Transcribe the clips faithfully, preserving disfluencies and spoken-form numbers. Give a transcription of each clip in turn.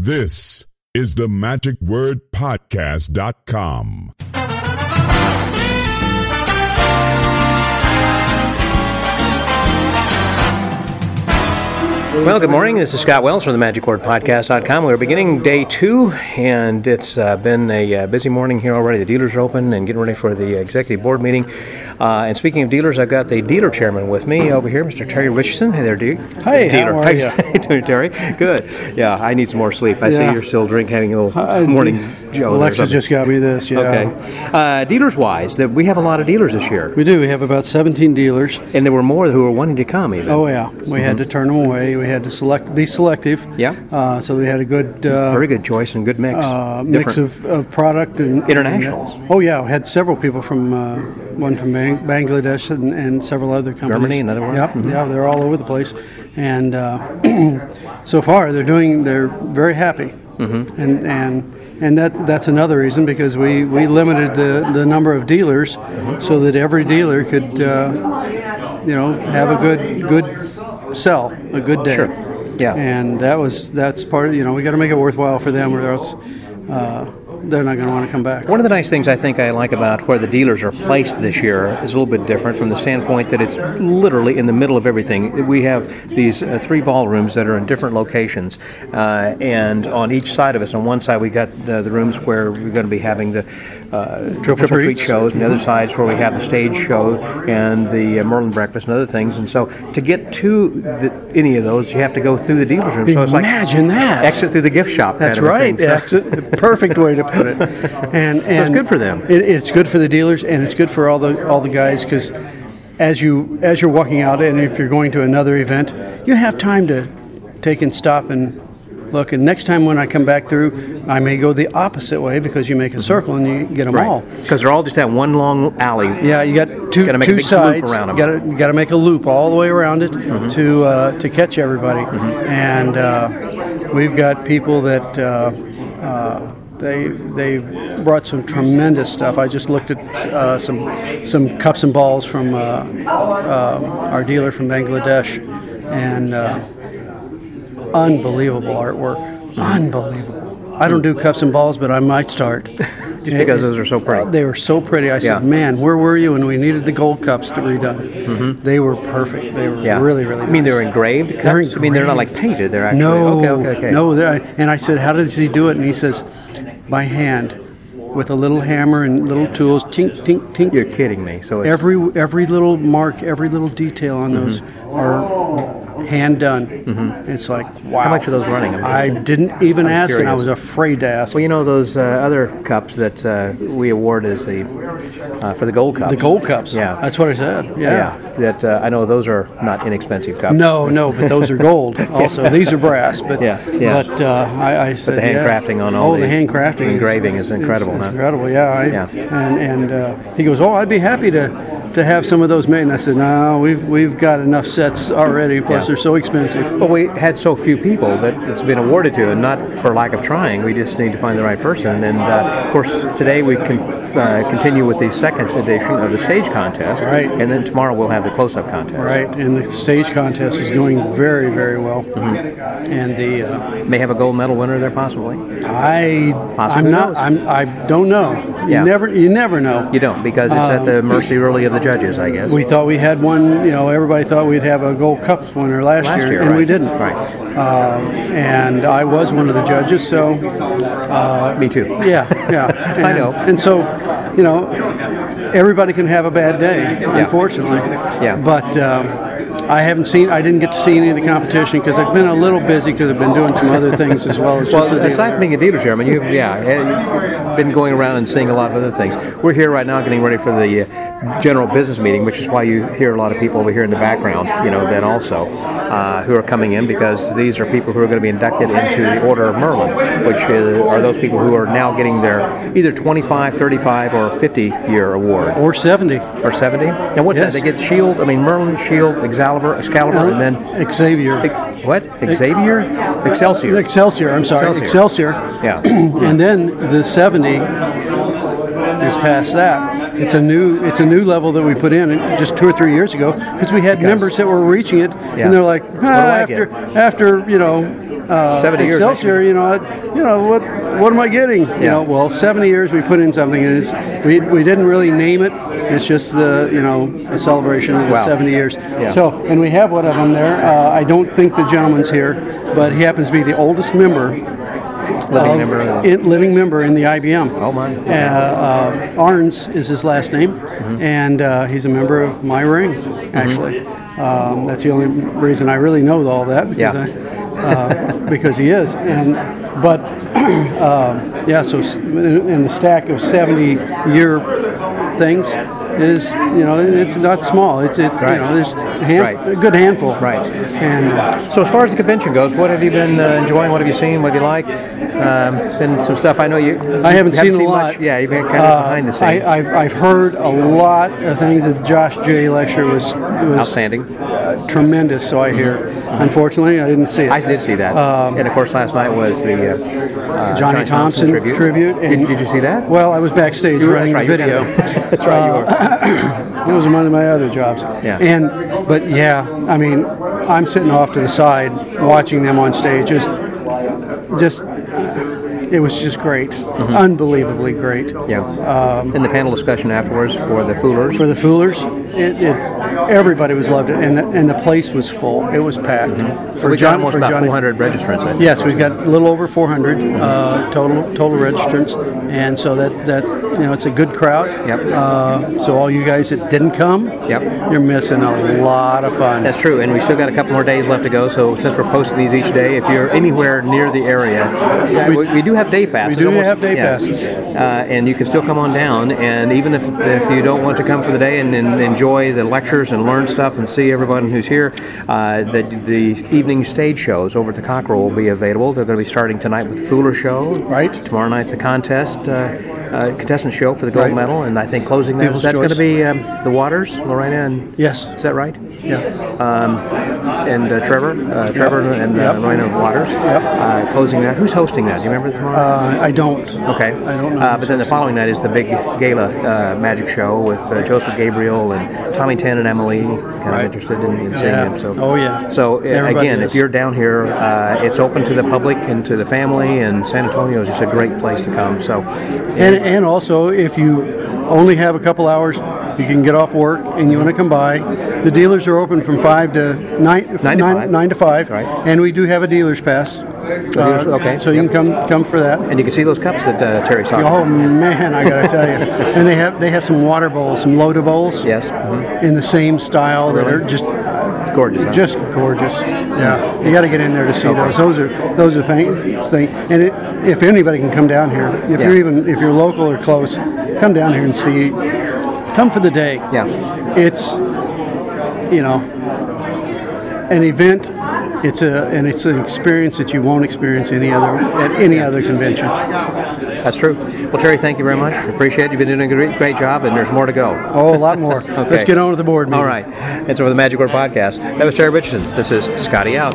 This is the magic word podcast dot com. Well, good morning. This is Scott Wells from the magic word podcast dot com. We're beginning day two, and it's uh, been a uh, busy morning here already. The dealers are open and getting ready for the executive board meeting. Uh, and speaking of dealers, I've got the dealer chairman with me over here, Mister Terry Richardson. Hey there, dude. Hey, dealer. how are you? How you doing, Terry? Good. Yeah, I need some more sleep. I Yeah. see you're still drinking, having a little Uh, morning Joe. Alexa just got me this, yeah. Okay. Uh, dealers-wise, that we have a lot of dealers this year, We do. We have about seventeen dealers. and there were more who were wanting to come even. Oh, yeah. We had to turn them away. We had to select, be selective. Yeah. Uh, so we had a good uh, Very good choice and good mix. uh, mix Different. of, of product. and Internationals. and, uh, oh, yeah. We had several people from, uh, one from Bang- Bangladesh and, and several other companies. Germany, another one? Yep. Mhm. Yeah, they're all over the place. And uh, so far, they're doing, they're very happy. Mm-hmm. And, and And that that's another reason, because we, we limited the, the number of dealers so that every dealer could, uh, you know, have a good good sell, a good day. Sure. Yeah. And that was that's part of, you know, we got to make it worthwhile for them, or else uh, they're not going to want to come back. One of the nice things I think I like about where the dealers are placed this year is a little bit different from the standpoint that it's literally in the middle of everything. We have these uh, three ballrooms that are in different locations, uh, and on each side of us, on one side we got uh, the rooms where we're going to be having the uh, triple, treat treats. shows, and the other side's where we have the stage show and the uh, Merlin breakfast and other things. And so to get to the, any of those, you have to go through the dealer's room. So it's like Imagine that. exit through the gift shop. That's kind of a right. thing. So- Exit, the perfect way to put it. And, and good for them. It, it's good for the dealers, and it's good for all the all the guys, because as you as you're walking out, and if you're going to another event, you have time to take and stop and look. And next time when I come back through, I may go the opposite way, because you make a circle and you get them all. Because they're all just that one long alley. Yeah, you got two Gotta make a two big sides. loop around 'em. You got to you got to make a loop all the way around it to uh, to catch everybody. And uh, we've got people that uh, uh, they they brought some tremendous stuff. I just looked at uh, some some cups and balls from uh, uh, our dealer from Bangladesh, and uh, unbelievable artwork. Unbelievable. I don't do cups and balls, but I might start. Just because those are so pretty. They were so pretty. I Yeah. said, man, where were you when we needed the gold cups to be done? Mm-hmm. They were perfect. They were Yeah. really, really I mean, nice. they're engraved cups? They're I mean, they're not like engraved. painted. They're actually... No, Okay, okay, okay. no. they're- And I said, how does he do it? And he says, by hand, with a little hammer and little tools, tink, tink, tink. You're kidding me. So it's... Every every little mark, every little detail on those are hand done. Mm-hmm. It's like, wow. How much are those running? I'm I just- didn't even I'm ask, and I curious. was afraid to ask. Well, you know those uh, other cups that uh, we award as the uh, for the gold cups. The gold cups. Yeah. That's what I said. Yeah. Yeah. That uh, I know those are not inexpensive cups. No, no, but those are gold. Also, these are brass. But Yeah, yeah. But uh, I, I said, the yeah. handcrafting on all oh, the the handcrafting, engraving is incredible, It's, huh? incredible, yeah. I, Yeah. And and uh, he goes, oh, I'd be happy to to have some of those made. And I said, no, we've we've got enough sets already. Plus, Yeah. they're so expensive. Well, we had so few people that it's been awarded to, and not for lack of trying. We just need to find the right person. And uh, of course, today we can uh, continue with the second edition of the stage contest. Right. And then tomorrow we'll have the close-up contest. Right, and the stage contest is going very, very well. Mm-hmm. And the uh, May have a gold medal winner there, possibly. I Possibly I'm not knows. I'm I don't know. You Yeah. never you never know. You don't, because it's at the mercy really of the judges, I guess. We thought we had one, you know, everybody thought we'd have a gold cup winner last, Last year, and right. we didn't. Right. Um, and I was one of the judges, so Me too. yeah, yeah. And, I know. And so, you know, everybody can have a bad day, unfortunately. Yeah. But um, I haven't seen, I didn't get to see any of the competition because I've been a little busy because I've been doing some other things as well as just Well, the aside dealer. from being a dealer chairman, you've yeah, eh, been going around and seeing a lot of other things. We're here right now getting ready for the uh, general business meeting, which is why you hear a lot of people over here in the background, you know, then also, uh, who are coming in, because these are people who are going to be inducted into the Order of Merlin, which is, are those people who are now getting their either twenty-five, thirty-five, or fifty-year award. Or seventy. Or seventy? Now what's Yes. that? They get Shield, I mean Merlin, Shield, Excalibur, Excalibur, and then... Xavier. What? Xavier? Excelsior. Excelsior, I'm sorry. Excelsior. Excelsior. Yeah. And then the seventy is past that. It's a new it's a new level that we put in just two or three years ago because we had Because- members that were reaching it, Yeah. and they're like, do ah, I after get? after you know uh, seventy years, Excelsior, actually. you know, I- you know what what am I getting? You Yeah. know, well, seventy years we put in something, and it's we we didn't really name it. It's just the you know a celebration of the Wow. seventy years. Yeah. So, and we have one of them there. Uh, I don't think the gentleman's here, but he happens to be the oldest member. Living of- member of- in, living member in the I B M. Oh, my. Uh, uh, Arns is his last name, and uh, he's a member of my ring. Actually, um, that's the only reason I really know all that because Yeah. I, uh, because he is. And but uh, yeah, so s- in the stack of seventy year things is you know it's not small. It's it Right. you know there's a, hand, Right. a good handful. Right. And uh, So as far as the convention goes, what have you been uh, enjoying? What have you seen? What have you liked? Um, been some stuff I know you. I haven't seen a much. lot. Yeah, you've been kind of Uh, behind the I, scenes. I've, I've heard a lot of things. The Josh J lecture was was Outstanding. tremendous. So I hear. Unfortunately, I didn't see it. I did see that. Um, and of course, last night was the uh, uh, Johnny Thompson tribute. tribute, Did, and- did you see that? Well, I was backstage You were- running that's the right, you were video. kinda- that's right. You were. It was one of my other jobs. Yeah. And but yeah, I mean, I'm sitting off to the side watching them on stage. Just, just, it was just great, unbelievably great. Yeah. and the panel discussion afterwards for the Foolers. For the Foolers, it, it everybody was loved it, and the, and the place was full. It was packed. For we got John- almost for about Johnny- four hundred registrants. I think. Yes, we've got a little over four hundred uh, total total registrants, and so that, that you know it's a good crowd. Yep. Uh, so all you guys that didn't come, Yep. you're missing a lot of fun. That's true, and we still got a couple more days left to go. So since we're posting these each day, if you're anywhere near the area, yeah, we, we do have day passes. We do have day passes. uh, and you can still come on down. And even if if you don't want to come for the day and, and enjoy the lectures and learn stuff and see everyone who's here, uh, the the evening stage shows over at the Cockerel will be available. They're going to be starting tonight with the Fuller Show. Right. Tomorrow night's a contest. Uh, uh, contestant show for the gold Right. medal, and I think closing that People's is that's going to choice. be um, the Waters, Lorena, and Yes. is that right? Yeah. And uh, Trevor, uh, Trevor and uh, Yep. Lorena Waters, uh, closing that. Who's hosting that? Do you remember tomorrow? Uh, I don't. okay, I don't know. Uh, but then the following night is the big gala uh, magic show with uh, Joseph Gabriel and Tommy Tan and Emily. Kind of Right. interested in, in seeing Yeah. them. So, Oh, yeah. So uh, Everybody again, is. if you're down here, uh, it's open to the public and to the family. And San Antonio is just a great place to come. So, And, and also, if you only have a couple hours, you can get off work and you want to come by. The dealers are open from five to nine, Nine to five. nine to five, Right. and we do have a dealer's pass. dealer's- Uh, okay. So you Yep. can come come for that. and you can see those cups that uh, Terry's talking Oh about. man, I gotta tell you, and they have they have some water bowls, some Loda bowls, Yes, mhm. in the same style that are just Gorgeous. Huh? just gorgeous. Yeah, you got to get in there to see those. Those are those are things. Thing. And it, if anybody can come down here, if Yeah. you're even if you're local or close, come down here and see. Come for the day. Yeah. It's you know an event. It's a and it's an experience that you won't experience any other at any other convention. That's true. Well, Terry, thank you very much. Appreciate it. You've been doing a great, great job, and there's more to go. Oh, a lot more. Okay. Let's get on with the board meeting. All right. It's over the Magic Word Podcast. That was Terry Richardson. This is Scotty out.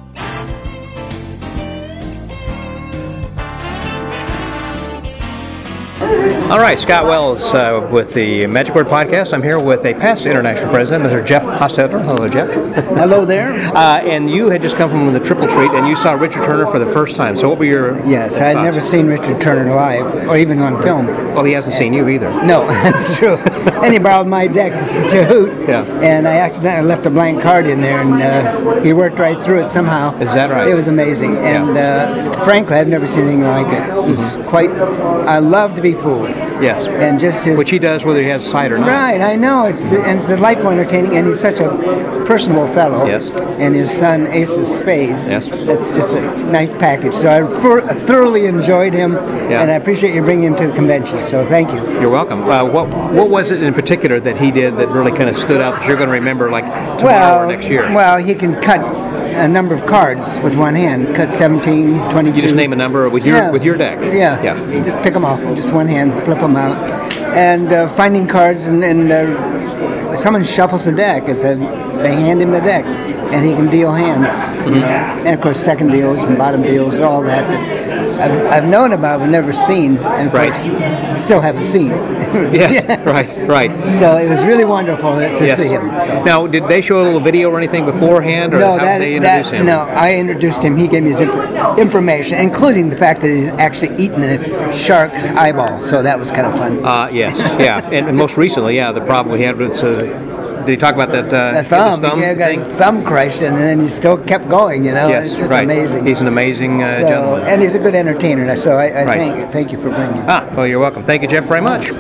All right, Scott Wells uh, with the Magic Word Podcast. I'm here with a past international president, Mister Jeff Hostetler. Hello, Jeff. Hello there. Uh, and you had just come from the Triple Treat, and you saw Richard Turner for the first time. So, what were your Yes, I had thoughts? never seen Richard Turner live, or even on film. Well, he hasn't seen you either. No, that's true. And he borrowed my deck to, to hoot. Yeah. And I accidentally left a blank card in there, and uh, he worked right through it somehow. Is that right? It was amazing. And uh, frankly, I've never seen anything like it. It was quite. I love to be fooled. Yes. And just his. Which he does whether he has sight or not. Right, I know. It's the, and it's delightful entertaining, and he's such a personable fellow. Yes. And his son, Ace of Spades. Yes. That's just a nice package. So I for, thoroughly enjoyed him, Yeah. and I appreciate you bringing him to the convention. So thank you. You're welcome. Uh, what what was it in particular that he did that really kind of stood out that you're going to remember like tomorrow or next year? Well, he can cut a number of cards with one hand. Cut seventeen, twenty-two. You just name a number with your Yeah. with your deck. Yeah. Yeah. Just pick them off with just one hand, flip them out. And uh, finding cards, and, and uh, someone shuffles the deck. It's a, they hand him the deck, and he can deal hands. Mm-hmm. You know, and of course second deals and bottom deals, all that. that I've, I've known about, but never seen, and of Right. course, still haven't seen. Yes, right, right. So it was really wonderful to Yes. see him. So. Now, did they show a little video or anything beforehand, or No, how that, did they that introduce him? no. I introduced him. He gave me his inf- information, including the fact that he's actually eaten a shark's eyeball. So that was kind of fun. Uh, yes, yeah, and, and most recently, yeah, the problem we had with. Uh, did he talk about that? Uh, the thumb, his thumb he got thing? his thumb crushed, and then he still kept going. You know, Yes, it's just right. amazing. He's an amazing uh, so, gentleman. and he's a good entertainer. So I, I Right. thank thank you for bringing him. Ah, well, you're welcome. Thank you, Jeff, very much.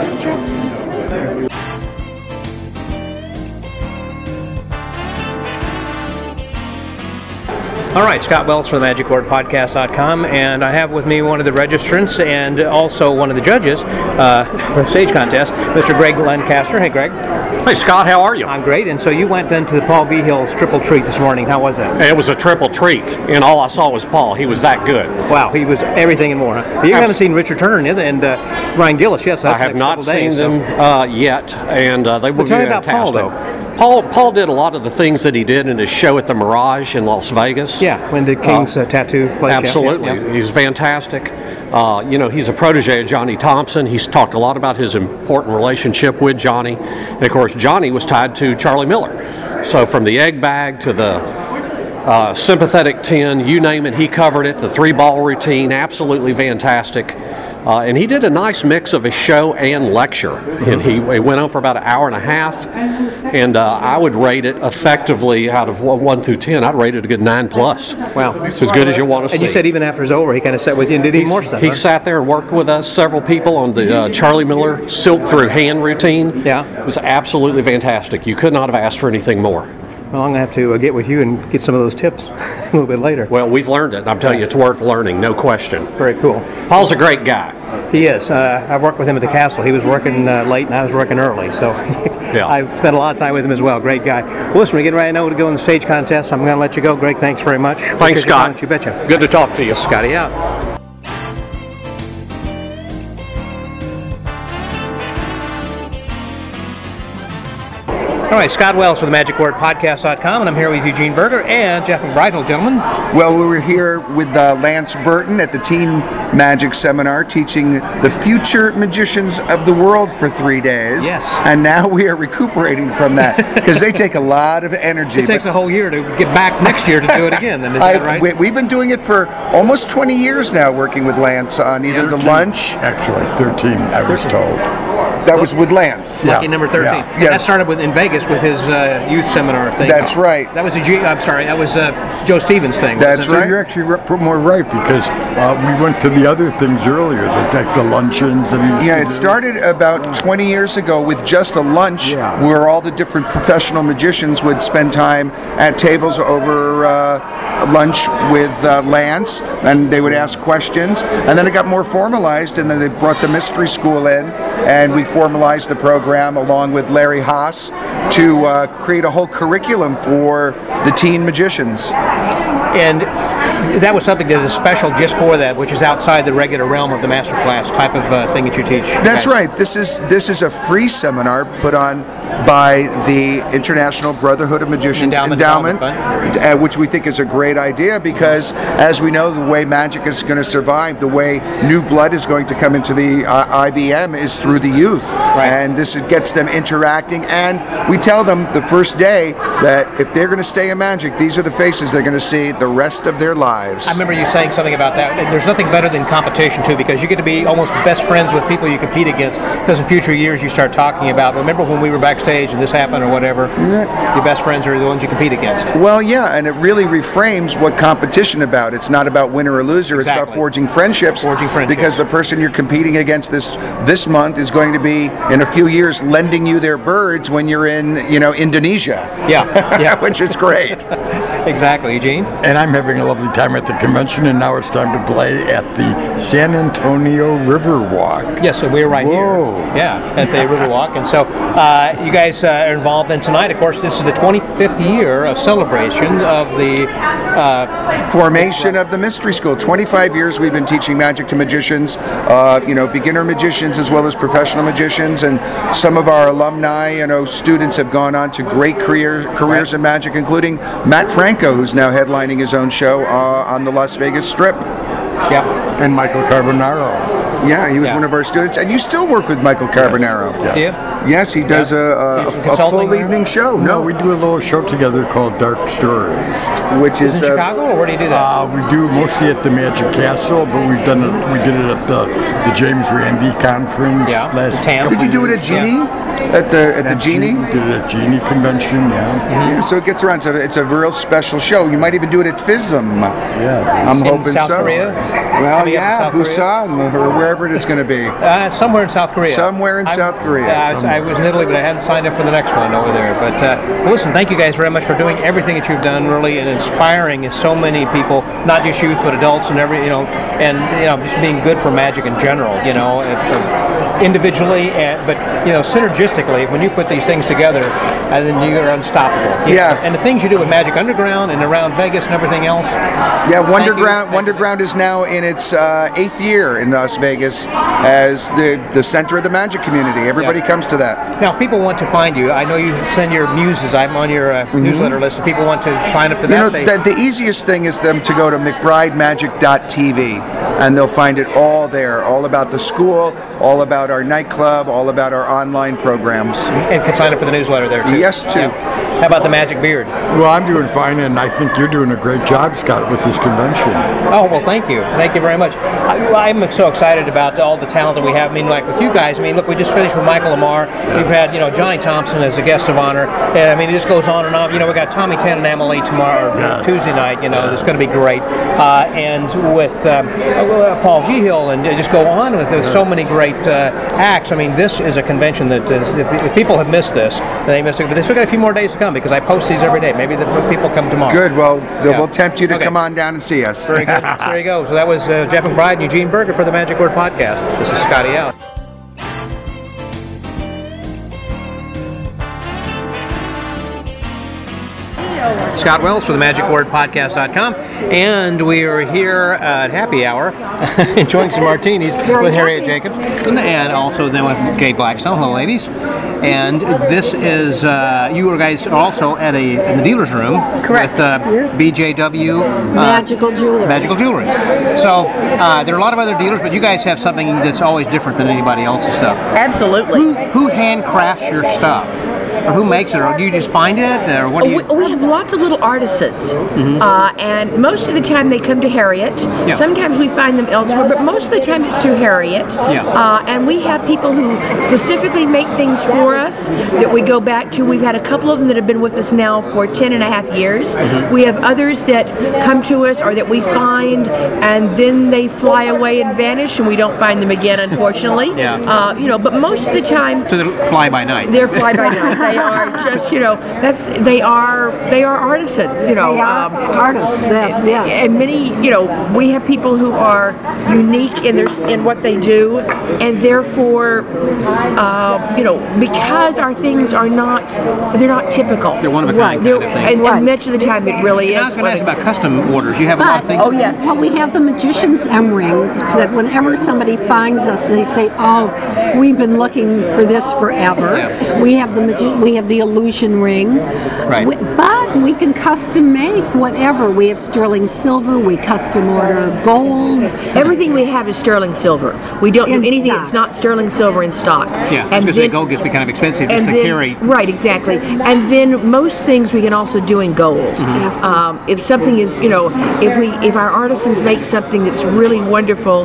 All right, Scott Wells from the magic word podcast dot com, and I have with me one of the registrants and also one of the judges uh, for the stage contest, Mister Greg Lancaster. Hey, Greg. Hey, Scott, how are you? I'm great, and so you went then to the Paul V. Hill's triple treat this morning. How was that? It was a triple treat, and all I saw was Paul. He was that good. Wow, he was everything and more. Huh? You haven't seen Richard Turner and, and uh, Ryan Gillis, yes? That's I have next not couple days, seen so- them uh, yet, and uh, they will But tell be me about Paul, fantastic. Paul, Paul did a lot of the things that he did in his show at the Mirage in Las Vegas. Yeah, when the King's uh, tattoo place. yeah, Absolutely. yeah, yeah. He's fantastic. Uh, you know, he's a protege of Johnny Thompson. He's talked a lot about his important relationship with Johnny. And, of course, Johnny was tied to Charlie Miller. So from the egg bag to the uh, sympathetic ten, you name it, he covered it. The three-ball routine, absolutely fantastic. Uh, and he did a nice mix of a show and lecture. And he it went on for about an hour and a half. And uh, I would rate it effectively out of one through ten. I'd rate it a good nine plus. Wow. It's as good as you want to see. And you said even after it's over, he kind of sat with you and did even more stuff. He huh? sat there and worked with us, several people, on the uh, Charlie Miller silk through hand routine. Yeah. It was absolutely fantastic. You could not have asked for anything more. Well, I'm going to have to uh, get with you and get some of those tips a little bit later. Well, we've learned it. I'm telling you, it's worth learning, no question. Very cool. Paul's a great guy. He is. Uh, I worked with him at the castle. He was working uh, late and I was working early, so Yeah. I've spent a lot of time with him as well. Great guy. Well, listen, we're getting ready now to go in the stage contest. I'm going to let you go. Greg, thanks very much. Thanks, Appreciate your Scott. comments, You betcha. Good to talk to you. Scotty out. All right, Scott Wells for the magic word podcast dot com, and I'm here with Eugene Berger and Jeff McBridle, gentlemen. Well, we were here with uh, Lance Burton at the Teen Magic Seminar teaching the future magicians of the world for three days. Yes. And now we are recuperating from that because they take a lot of energy. It takes but a whole year to get back next year to do it again, then, is I- that right? we, we've been doing it for almost twenty years now, working with Lance on either the lunch. Actually, thirteen, I was told. That was with Lance. Lucky number thirteen. Yeah. Yeah. That started with in Vegas with his uh, youth seminar thing. That's right. That was a G, I'm sorry, that was uh, Joe Stevens thing. That's wasn't it? right. You're actually r- more right because uh, we went to the other things earlier, the, like the luncheons and Yeah, it started about twenty years ago with just a lunch Yeah. where all the different professional magicians would spend time at tables over uh, lunch with uh, Lance, and they would ask questions. And then it got more formalized, and then they brought the mystery school in, and we formalized the program along with Larry Haas to uh, create a whole curriculum for the teen magicians. And that was something that is special just for that, which is outside the regular realm of the master class type of uh, thing that you teach. That's right. This is this is a free seminar put on by the International Brotherhood of Magicians Endowment Endowment, Endowment uh, which we think is a great idea because, as we know, the way magic is going to survive, the way new blood is going to come into the uh, I B M is through the youth, and this gets them interacting. And we tell them the first day that if they're going to stay in magic, these are the faces they're going to see the rest of their lives. I remember you saying something about that. And there's nothing better than competition, too, because you get to be almost best friends with people you compete against. Because in future years, you start talking about, remember when we were backstage and this happened or whatever? Your best friends are the ones you compete against. Well, yeah, and it really reframes what competition about. It's not about winner or loser. It's Exactly. about forging friendships. Forging friendships. Because the person you're competing against this this month is going to be in a few years lending you their birds when you're in, you know, Indonesia. Yeah, yeah. Which is great. Exactly, Eugene. And I'm having a lovely time at the convention, and now it's time to play at the San Antonio Riverwalk. Yes, so we're right Whoa. here. Yeah, at the Riverwalk. And so uh, you guys uh, are involved in tonight. Of course, this is the twenty-fifth year of celebration of the uh, Formation of the Mystery School. twenty-five years we've been teaching magic to magicians, uh, you know, beginner magicians as well as professional magicians, and some of our alumni, you know, students have gone on to great career, careers in magic, including Matt Franco, who's now headlining his own show uh, on the Las Vegas Strip. Yep. And Michael Carbonaro. Yeah, he was Yeah. one of our students, and you still work with Michael Carbonaro. Yes. Yeah. Yes, he does Yeah. a, a, He's a consulting full there? evening show. No, we do a little show together called Dark Stories. which is In uh, Chicago, or where do you do that? Uh, we do mostly at the Magic Castle, but we've done it. We did it at the, the James Randi conference Yeah, last. the TAM. couple Did you do it at years. Genie? At the at the At Genie? We did it at Genie Convention. Yeah. Yeah, so it gets around. So it's a real special show. You might even do it at FISM. Yeah. I'm In hoping South so. Korea? Well, Coming up in yeah, South Korea? Busan or wherever it's going to be. Uh, somewhere in South Korea. Somewhere in I'm- South Korea. Yeah, I was, I was in Italy, but I hadn't signed up for the next one over there. But uh, well, listen, thank you guys very much for doing everything that you've done, really, and inspiring so many people, not just youth, but adults and every, you know, and you know, just being good for magic in general, you know, uh, individually, and but you know, synergistically. When you put these things together, and then you're unstoppable. You Yeah. know, and the things you do with Magic Underground and around Vegas and everything else. Yeah, Thank you. Wonderground. Thank you. Wonderground is now in its uh, eighth year in Las Vegas as the the center of the magic community. Everybody Yeah. comes to that. Now, if people want to find you, I know you send your muses. I'm on your uh, newsletter list. If people want to sign up to Mm-hmm. You that, know, they, the, the easiest thing is them to go to McBride Magic dot T V, and they'll find it all there, all about the school, all about our nightclub, all about our online programs. and can sign up for the newsletter there too. Yes, too. Yeah. How about the Magic Beard? Well, I'm doing fine, and I think you're doing a great job, Scott, with this convention. Oh, well, thank you. Thank you very much. I, I'm so excited about all the talent that we have. I mean, like with you guys, I mean, look, we just finished with Michael Lamar. We've had, you know, Johnny Thompson as a guest of honor. And, I mean, it just goes on and on. You know, we got Tommy Tan and Emily tomorrow, Yes. Tuesday night, you know, it's going to be great. Uh, and with um, uh, Paul Vigil, and just go on with there's so many great uh, acts. I mean, this is a convention that is, if, if people have missed this, then they missed it. But they still got a few more days to come because I post these every day. Maybe the people come tomorrow. Good. Well, Yeah. we'll tempt you to Okay. come on down and see us. Very good. So there you go. So that was uh, Jeff McBride and Eugene Berger for the Magic Word Podcast. This is Scotty out. Scott Wells for the Magic Word Podcast dot com, and we are here at Happy Hour enjoying some martinis with Harriet Jacobs and also then with Kay Blackstone. Hello, ladies. And this is, uh, you guys are also at a in the dealer's room. Correct. With uh, Yeah. B J W. Uh, Magical Jewelry. Magical Jewelry. So uh, there are a lot of other dealers, but you guys have something that's always different than anybody else's stuff. Absolutely. Who, who handcrafts your stuff? Or who makes it? Or do you just find it? Or what do Oh, you... we, we have lots of little artisans, uh, and most of the time they come to Harriet. Yeah. Sometimes we find them elsewhere, but most of the time it's through Harriet. Yeah. Uh, and we have people who specifically make things for us that we go back to. We've had a couple of them that have been with us now for ten and a half years. We have others that come to us or that we find, and then they fly away and vanish, and we don't find them again, unfortunately. Yeah. Uh, you know, but most of the time So they fly by night. they're fly by night. They are just, you know, that's they are they are artisans, you know. They are um, artists, that, yes. And many, you know, we have people who are unique in their in what they do, and therefore, uh, you know, because our things are not they're not typical. They're one of a kind They're- kind of thing. and, and much of the time it really And I is. was going to ask what about custom orders. You have a lot of things. Oh, yes. Well, we have the Magician's M ring, so that whenever somebody finds us, they say, "Oh, we've been looking for this forever." Yeah. We have the magi- we have the illusion rings, Right. We- but we can custom make whatever. We have sterling silver. We custom order gold. Everything we have is sterling silver. We don't In do anything stock. that's not sterling silver in stock. Yeah, I was And going to say then- gold gets to be kind of expensive just and to then, carry. Right, exactly. And then most things we can also do in gold. Mm-hmm. Um, if something is, you know, if we if our artisans make something that's really wonderful,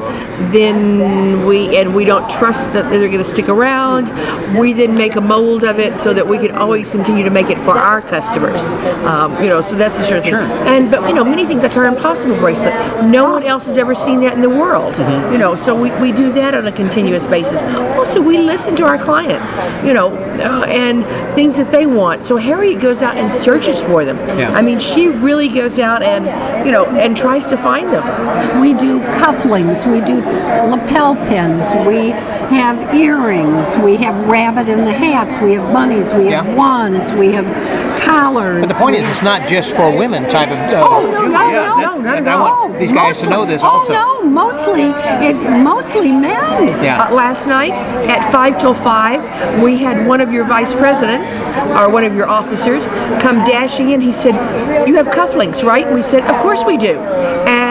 then we and we don't trust that they're going to stick around. We then make a mold of it so that we can always continue to make it for our customers. Um, you know, so that's the sort of thing. Sure. And but you know, many things like our Impossible bracelet. No one else has ever seen that in the world. Mm-hmm. You know, so we, we do that on a continuous basis. Also, we listen to our clients. You know, uh, and things that they want. So Harriet goes out and searches for them. Yeah. I mean, she really goes out and you know and tries to find them. We do cufflinks. We do lapel pins. We have earrings. We have rabbit in the hats. We have bunnies. We have Yeah. wands. We have collars. But the point we is, it's not just for women type of. Uh, Oh no, jewelry. no, Yeah, no, that- no, not and at I all. want these guys to know this oh, also. no, mostly it, mostly men. Yeah. Uh, last night at five till five, we had one of your vice presidents or one of your officers come dashing in. He said, "You have cufflinks, right?" And we said, "Of course we do." And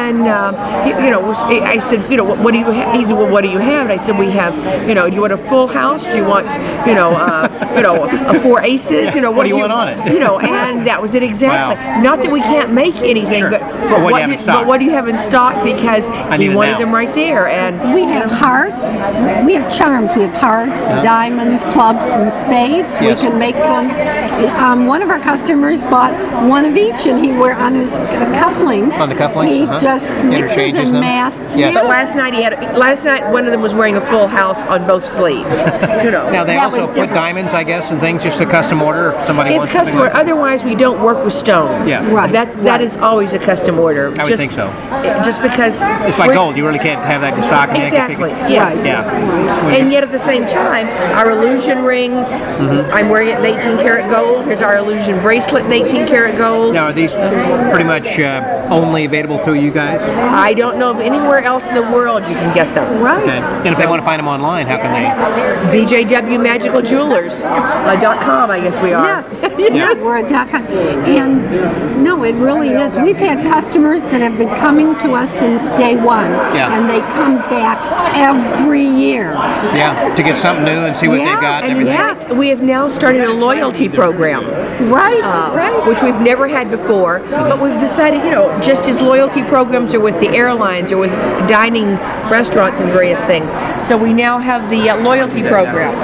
and uh, he, you know, was, I said, you know, what, what do you have? He said, well, what do you have? And I said, we have, you know, do you want a full house? Do you want, you know, uh, you know, a four aces? You know, what, what do you want on it? You know, and that was it exactly. Wow. Not that we can't make anything, Sure. but, But but, what do you what have do, in stock? but what do you have in stock? Because I he need it wanted now. them right there. And We have hearts. We have charms. We have hearts, diamonds, clubs, and spades. Yes. We can make them. Um, one of our customers bought one of each, and he wear on his cufflinks. On the cufflinks? He Uh-huh. just mixes Interchanges and them? masks. Yes. But last night he had. Last night one of them was wearing a full house on both sleeves. You know. Now they That also was put different. diamonds, I guess, and things, just a custom order if somebody If wants something customer, like that. otherwise we don't work with stones. Yeah. Right. That that is always a custom order. I would just, think so. Just because It's like we're- gold. You really can't have that in stock. I mean, I guess you Exactly. could- Yes. Yeah. And yet at the same time, our illusion ring, Mm-hmm. I'm wearing it in eighteen karat gold. Here's our illusion bracelet in eighteen karat gold. Now, are these pretty much uh, only available through you guys? I don't know of anywhere else in the world you can get them. Right. Okay. And if they want to find them online, how can they? B J W Magical Jewelers uh, dot com, I guess we are. Yes, yes, we're a dot com. And no, it really is. We've had customers that have been coming to us since day one, Yeah. and they come back every year. Yeah, to get something new and see what Yeah, they've got. And everything. yes. we have now started a loyalty program. Right, uh, right. which we've never had before. But we've decided, you know, just as loyalty programs are with the airlines or with dining restaurants and various things. So we now have the uh, loyalty program.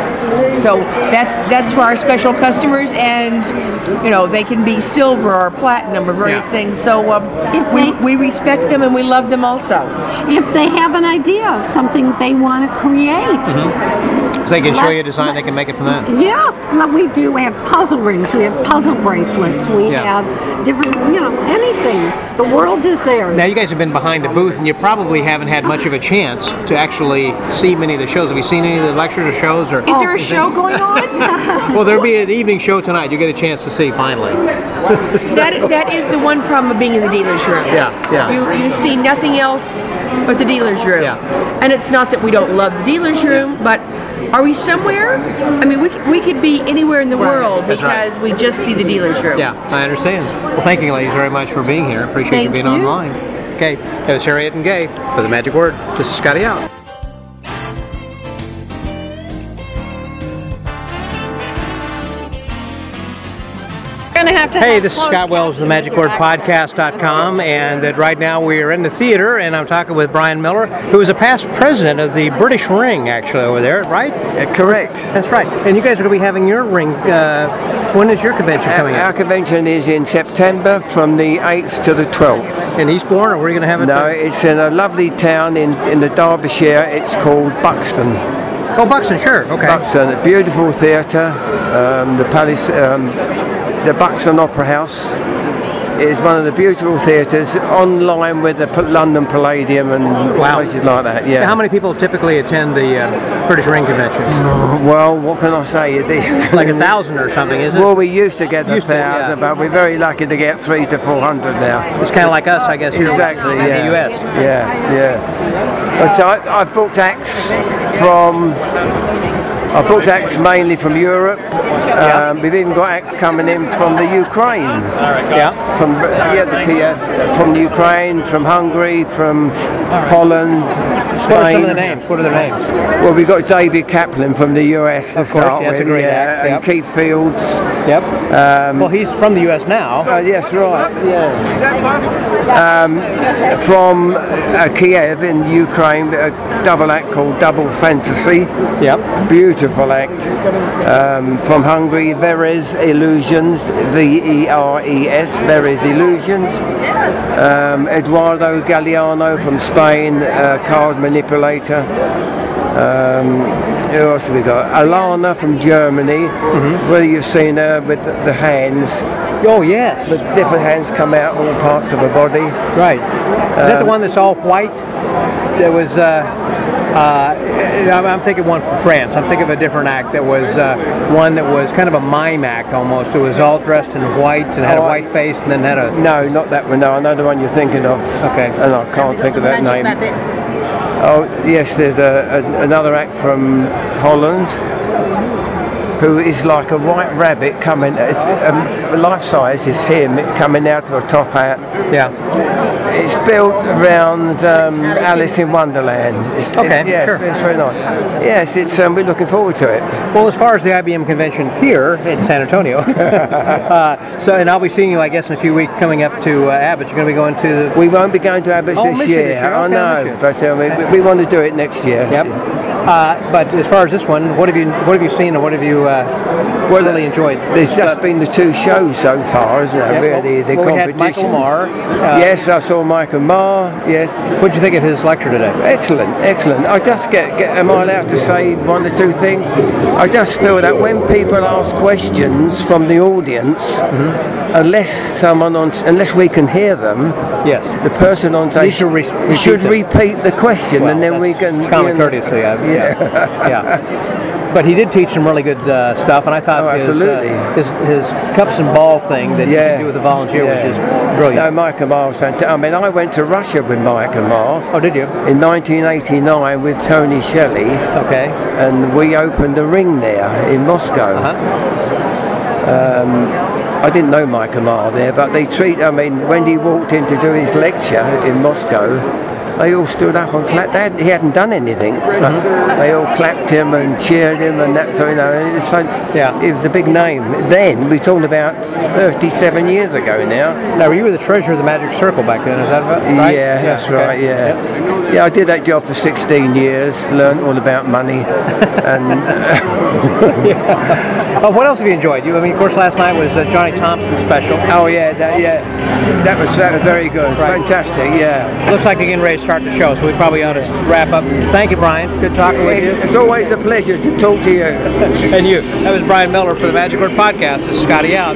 So that's that's for our special customers, and you know they can be silver or platinum or various Yeah. things. So um, If we, they- we respect them and we love them also. If they have an idea of something they want to create, If they can show you a design, they can make it from that. yeah, like we do have puzzle rings, we have puzzle bracelets, we Yeah. have different, you know, anything. The world is theirs. Now, you guys have been behind the booth, and you probably haven't had much of a chance to actually see many of the shows. Have you seen any of the lectures or shows? Or Is there a show going on? Well, there'll be an evening show tonight. You get a chance to see finally. That that is the one problem of being in the dealer's room. Yeah, yeah. You you see nothing else but the dealer's room. Yeah. And it's not that we don't love the dealer's room, but are we somewhere? I mean, we could, we could be anywhere in the world That's right. because we just see the dealer's room. Yeah, I understand. Well, thank you, ladies, very much for being here. Appreciate you Thank being you. online. Okay, that was Harriet and Gay for the Magic Word. This is Scotty out. Hey, this is Scott Wells of the Magic Word Podcast dot com, and that right now we are in the theater, and I'm talking with Brian Miller, who is a past president of the British Ring, actually, over there, right? Correct. That's right. And you guys are going to be having your ring. Uh, when is your convention coming Our up? convention is in September from the eighth to the twelfth. In Eastbourne, or where are you going to have it? No, it's in a lovely town in, in the Derbyshire. It's called Buxton. Oh, Buxton, sure. Okay. Buxton, a beautiful theatre. Um, the Palace, um, the Buxton Opera House is one of the beautiful theatres, on line with the P- London Palladium and Wow. places like that. Yeah. Now, how many people typically attend the uh, British Ring Convention? Well, what can I say? The- Like a thousand or something, isn't it? Well, we used to get a Used to, thousand, yeah. but we're very lucky to get three to four hundred now. It's kind of like us, I guess, here Exactly, in yeah. the U S. Yeah, yeah. But I, I've booked acts from, I've booked acts mainly from Europe. Um, we've even got acts coming in from the Ukraine. Yeah. From yeah, the P F, from the Ukraine, from Hungary, from Holland, Spain. What are some of the names? What are their names? Well, we've got David Kaplan from the U S. to Of course, start yeah, that's a with, great yeah, act, and yep. Keith Fields. Yep. well, he's from the U S now. Uh, yes, right. Yeah. Um, from uh, Kiev in Ukraine, a double act called Double Fantasy. Yep. Beautiful act. Um, from Hungary, Verez Illusions, V E R E S, Verez Illusions. Um, Eduardo Galeano from Spain, uh, card manipulator. Um, who else have we got? Alana from Germany. Mm-hmm. Whether you've seen her with the, the hands. Oh, yes. The different hands come out all parts of her body. Right. Is that the one that's all white? There was, uh, uh, I'm, I'm thinking one from France. I'm thinking of a different act that was uh, one that was kind of a mime act almost. It was all dressed in white and had Oh, a I- white face and then had a... No, not that one. No, I know the one you're thinking of. Okay. And I can't think of that name. Oh, yes, there's a, a, another act from Holland. who is like a white rabbit coming, it's, um, life size is him coming out of a top hat. Yeah. It's built around um, Alice in Wonderland. It's, Okay, it, yes, sure. it's very nice. Yes, it's, um, we're looking forward to it. Well, as far as the I B M convention here in San Antonio, uh, so and I'll be seeing you, I guess, in a few weeks coming up to uh, Abbott. You're going to be going to the... We won't be going to Abbott Oh, this, Michigan year. this year. I Okay, know, Michigan. but um, we, we want to do it next year. Yep. Uh, but as far as this one, what have you what have you seen and what have you uh, Well, really enjoyed? There's just been the two shows so far, isn't there? Yeah, Really, the well, we had competition. Michael Marr. Uh, yes, I saw Michael Marr. Yes. What did you think of his lecture today? Excellent, excellent. I just get, get. Am I allowed to say one or two things? I just feel that when people ask questions from the audience, mm-hmm. unless someone on, unless we can hear them, yes, the person on stage should, re- repeat, should them. repeat the question, well, and then we can. It's common you know, courtesy. I, yeah. yeah. yeah. But he did teach some really good uh, stuff, and I thought Oh, his, absolutely. uh, his his cups and ball thing that Yeah. you can do with a volunteer Yeah. was just brilliant. No, Michael Marr was fantastic. I mean, I went to Russia with Michael Marr. Oh, did you? In nineteen eighty-nine with Tony Shelley. Okay. And we opened a ring there in Moscow. Uh-huh. Um, I didn't know Michael Marr there, but they treat. I mean, when he walked in to do his lecture in Moscow, they all stood up and clapped. They had, he hadn't done anything. Mm-hmm. They all clapped him and cheered him, and that. So you know, it was, fun. Yeah. It was a big name. Then we're talking about thirty-seven years ago now. Now, you were the treasurer of the Magic Circle back then. Is that right? Yeah, that's okay. right. Yeah. Yep. Yeah, I did that job for sixteen years. Learned all about money, and yeah. Uh, what else have you enjoyed? You, I mean, of course, last night was uh, Johnny Thompson's special. Oh yeah, that, yeah, that was that was very good, Right. fantastic. Yeah. Looks like you're getting ready to start the show, so we probably ought to wrap up. Thank you, Brian. Good talking with you. It's, it's always a pleasure to talk to you. And you. That was Brian Miller for the Magic Word Podcast. This is Scotty out.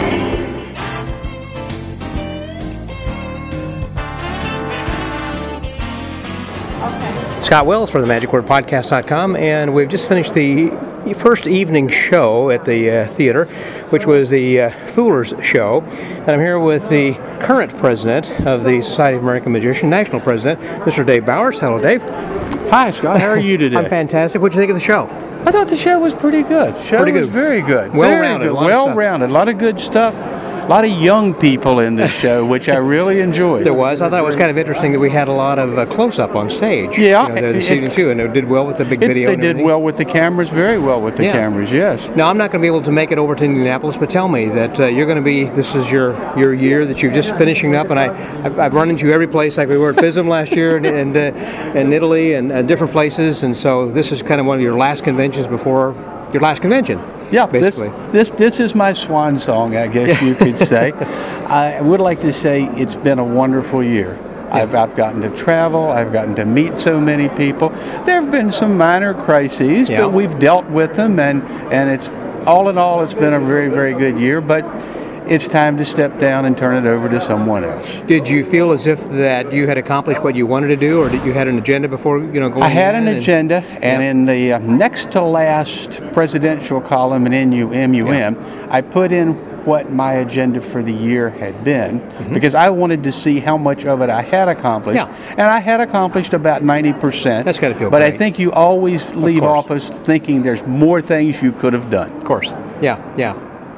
Scott Wells for the Magic Word Podcast dot com, and we've just finished the first evening show at the uh, theater, which was the uh, Foolers show. And I'm here with the current president of the Society of American Magicians, national president, Mister Dave Bowers. Hello, Dave. Hi, Scott. How are you today? I'm fantastic. What did you think of the show? I thought the show was pretty good. The show Pretty was good. very good. Well-rounded, Very a good. lot of stuff. Well-rounded. A lot of good stuff. A lot of young people in this show, which I really enjoyed. There was. I thought it was kind of interesting that we had a lot of uh, close-up on stage. Yeah. You know, there this It- evening, too, and it did well with the big It- video they and did everything. well with the cameras, very well with the Yeah. cameras, yes. Now, I'm not going to be able to make it over to Indianapolis, but tell me that uh, you're going to be, this is your, your year that you're just finishing up, and I, I've, I've run into you every place, like we were at FISM last year, and, and uh, in Italy, and uh, different places, and so this is kind of one of your last conventions before your last convention. Yeah, this, basically. this this is my swan song, I guess you could say. I would like to say it's been a wonderful year. I've, I've gotten to travel, I've gotten to meet so many people. There have been some minor crises, Yeah. but we've dealt with them, and, and it's all in all, it's been a very, very good year, but it's time to step down and turn it over to someone else. Did you feel as if that you had accomplished what you wanted to do, or did you had an agenda before, you know, going I had an in and- agenda, and Yeah. in the uh, next to last presidential column in M U M, Yeah. I put in what my agenda for the year had been, Mm-hmm. because I wanted to see how much of it I had accomplished. Yeah. And I had accomplished about ninety percent. That's gotta feel But I great. think you always leave course. office thinking there's more things you could have done. Of course. Yeah, yeah.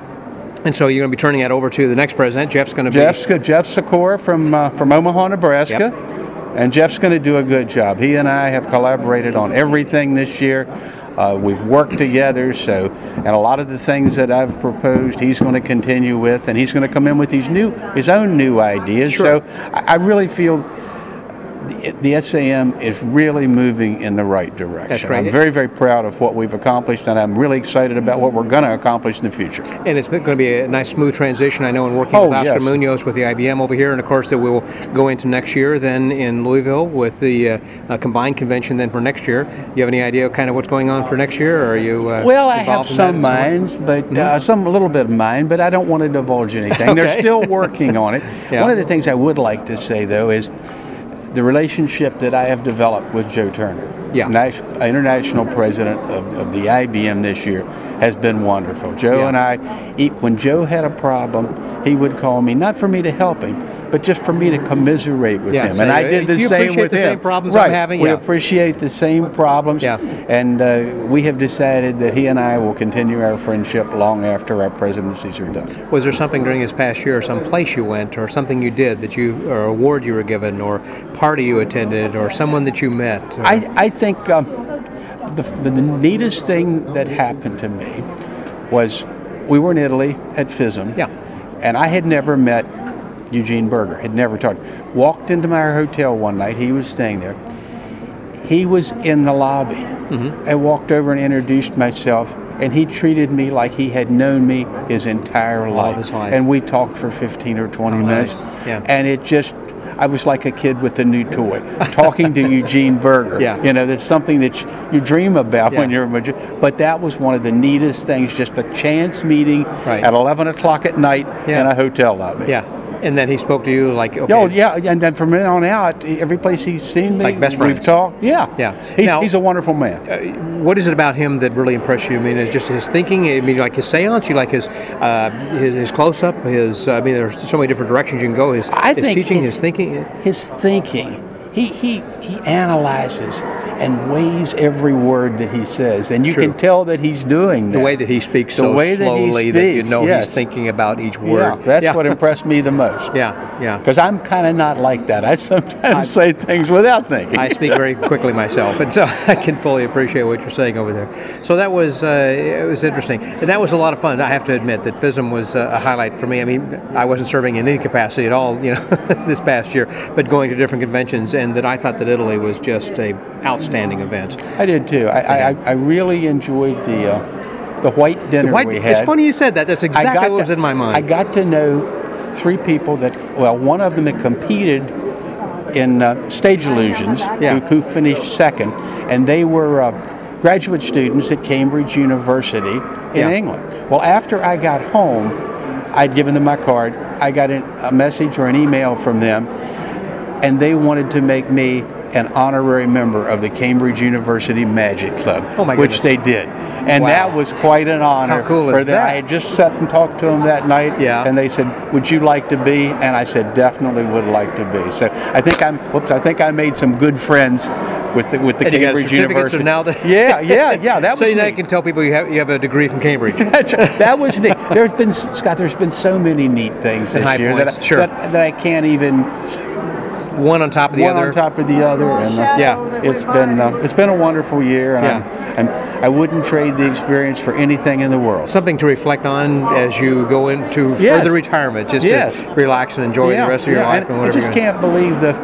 And so you're going to be turning that over to the next president. Jeff's going to be... Jeff's good. Jeff Sikora from uh, from Omaha, Nebraska, Yep. and Jeff's going to do a good job. He and I have collaborated on everything this year. Uh, we've worked together, so and a lot of the things that I've proposed, he's going to continue with, and he's going to come in with his new his own new ideas. Sure. So I, I really feel the, the S A M is really moving in the right direction. That's great. I'm very, very proud of what we've accomplished, and I'm really excited about what we're going to accomplish in the future. And it's going to be a nice, smooth transition, I know, in working Oh, with Oscar yes. Munoz with the I B M over here, and of course that we'll go into next year then in Louisville with the uh, uh, combined convention then for next year. You have any idea kind of what's going on for next year, or are you uh, Well, I have involved in some that in minds, but Mhm. uh, some a little bit of mine, but I don't want to divulge anything. They're Okay. still working on it. Yeah. One of the things I would like to say, though, is the relationship that I have developed with Joe Turner, Yeah. nat- international president of, of the I B M this year, has been wonderful. Joe Yeah. and I, e- when Joe had a problem, he would call me, not for me to help him, but just for me to commiserate with Yeah, him. say, And I did the "You same appreciate with the him. same problems right. I'm having?" We Yeah. appreciate the same problems. Yeah. And uh, we have decided that he and I will continue our friendship long after our presidencies are done. Was there something during this past year, or some place you went, or something you did that you, or award you were given, or party you attended, or someone that you met? Or... I, I think um, the, the, the neatest thing that happened to me was we were in Italy at FISM. Yeah. And I had never met Eugene Berger, had never talked. Walked into my hotel one night, he was staying there. He was in the lobby. Mm-hmm. I walked over and introduced myself, and he treated me like he had known me his entire life. his life. And we talked for fifteen or twenty Oh, minutes. nice. Yeah. And it just, I was like a kid with a new toy, talking to Eugene Berger. Yeah. You know, that's something that you, you dream about Yeah. when you're a magician. But that was one of the neatest things, just a chance meeting Right. at eleven o'clock at night Yeah. in a hotel lobby. Yeah. And then he spoke to you like, okay. Oh, yeah, and then from then on out, every place he's seen me, Like best we've friends. talked. Yeah. Yeah. He's, Now- he's a wonderful man. Uh, what is it about him that really impressed you? I mean, it's just his thinking. I mean, like his seance. You like his uh, his, his close up. His. I mean, there's so many different directions you can go. His, I his think teaching, his- his thinking. His thinking, he, he, he analyzes and weighs every word that he says, and you True. can tell that he's doing that. The way that he speaks The so way that he slowly that, you speaks, know yes. he's thinking about each Yeah, word. that's Yeah. what impressed me the most. Yeah, yeah. Because I'm kind of not like that. I sometimes I- say things without thinking. I speak very quickly myself, and so I can fully appreciate what you're saying over there. So that was uh, it was interesting, and that was a lot of fun. I have to admit that FISM was uh, a highlight for me. I mean, I wasn't serving in any capacity at all, you know, this past year, but going to different conventions, and that I thought that Italy was just a outstanding event. I did too. I, I, I really enjoyed the uh, the white dinner The white- we had. it's funny you said that. That's I exactly got what was to- in my mind. I got to know three people that, well, one of them had competed in uh, Stage Illusions, Yeah. who, who finished second, and they were uh, graduate students at Cambridge University in Yeah. England. Well, after I got home, I'd given them my card. I got an, a message or an email from them, and they wanted to make me an honorary member of the Cambridge University Magic Club, Oh, my which goodness. they did. And Wow. that was quite an honor. How cool for is them. that? I had just sat and talked to them that night, Yeah. and they said, "Would you like to be?" And I said, "Definitely would like to be." So I think I'm. Whoops! I think I made some good friends with the with the And you got Cambridge certificates, University. so now that yeah, yeah, yeah. That so was you now neat. you can tell people you have you have a degree from Cambridge. That was neat. There's been Scott. There's been so many neat things And this high year points, that, I, sure. that that I can't even. One on top of the one other. on top of the other, and uh, Yeah. it's been uh, it's been a wonderful year, and Yeah. I'm, I'm, I wouldn't trade the experience for anything in the world. Something to reflect on as you go into Yes. further retirement, just Yes. to relax and enjoy Yeah, the rest of your yeah, life and and I whatever. just you're can't believe the,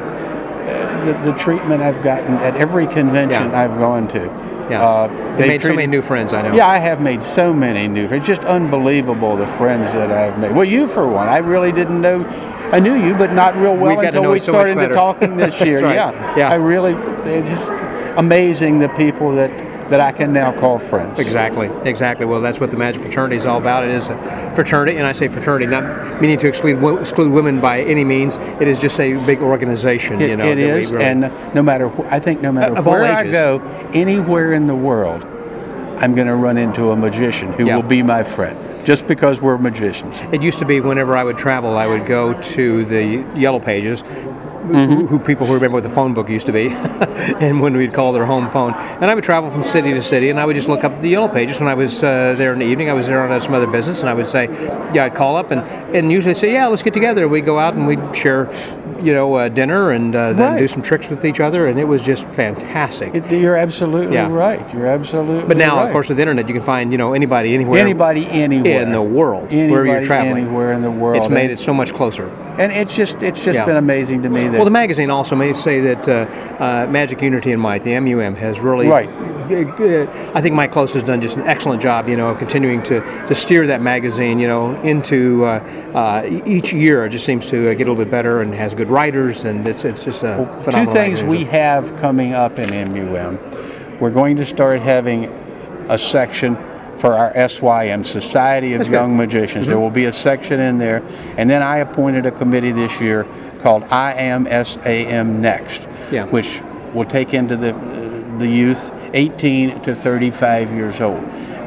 uh, the the treatment I've gotten at every convention Yeah. I've gone to. Yeah. Uh, You've they made so treated- many new friends, I know. Yeah, I have made so many new friends. It's just unbelievable the friends that I've made. Well, you for one. I really didn't know. I knew you, but not real well We've got to until know we each so much started to better. talking this year. That's right. Yeah, Yeah. I really. It's just amazing the people that that I can now call friends. Exactly, exactly. Well, that's what the Magic Fraternity is all about. It is a fraternity, and I say fraternity, not meaning to exclude wo- exclude women by any means. It is just a big organization. It, you know, it that we is, really- and no matter wh- I think no matter Of all where I ages. go, anywhere in the world, I'm going to run into a magician who Yeah. will be my friend, just because we're magicians. It used to be whenever I would travel, I would go to the Yellow Pages, Mm-hmm. who, who people who remember what the phone book used to be, and when we'd call their home phone. And I would travel from city to city, and I would just look up the Yellow Pages. When I was uh, there in the evening, I was there on uh, some other business, and I would say, yeah, I'd call up, and, and usually say, yeah, let's get together. We'd go out and we'd share, you know, uh, dinner, and uh, then Right. do some tricks with each other, and it was just fantastic. It, you're absolutely Yeah. right. You're absolutely But now, right. of course, with the internet, you can find, you know, anybody, anywhere. Anybody, anywhere. In the world, Anybody, where you're traveling. anywhere in the world. It's made And- it so much closer. And it's just it's just Yeah. been amazing to me that Well, the magazine also may say that uh, uh, Magic Unity and Might, the M U M, has really. Right. Uh, I think Mike Close has done just an excellent job, you know, continuing to, to steer that magazine, you know, into uh, uh, each year. It just seems to uh, get a little bit better and has good writers, and it's it's just a phenomenal two things magazine. we have coming up in M U M. We're going to start having a section for our S Y M, Society of That's Young good. Magicians. Mhm. There will be a section in there. And then I appointed a committee this year called I Am S A M Next, Yeah. which will take into the, uh, the youth eighteen to thirty-five years old.